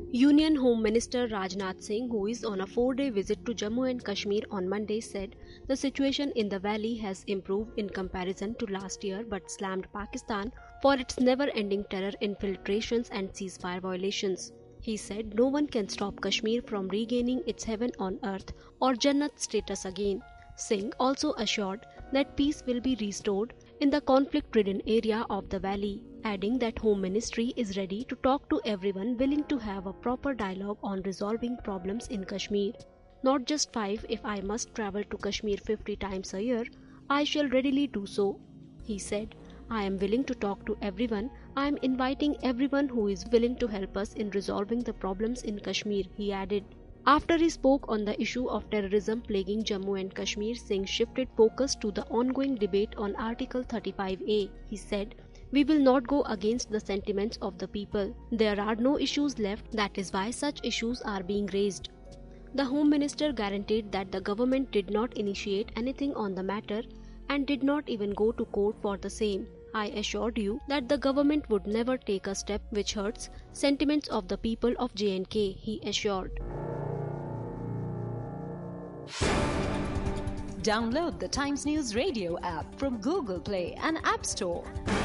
Union Home Minister Rajnath Singh, who is on a 4-day visit to Jammu and Kashmir on Monday, said the situation in the valley has improved in comparison to last year but slammed Pakistan for its never-ending terror infiltrations and ceasefire violations. He said no one can stop Kashmir from regaining its heaven on earth or Jannat status again. Singh also assured that peace will be restored in the conflict-ridden area of the valley, adding that Home Ministry is ready to talk to everyone willing to have a proper dialogue on resolving problems in Kashmir. Not just 5, if I must travel to Kashmir 50 times a year, I shall readily do so. He said, I am willing to talk to everyone. I am inviting everyone who is willing to help us in resolving the problems in Kashmir, he added. After he spoke on the issue of terrorism plaguing Jammu and Kashmir, Singh shifted focus to the ongoing debate on Article 35A. He said, we will not go against the sentiments of the people. There are no issues left, that is why such issues are being raised. The Home Minister guaranteed that the government did not initiate anything on the matter and did not even go to court for the same. I assured you that the government would never take a step which hurts sentiments of the people of J&K, he assured. Download the Times News Radio app from Google Play and App Store.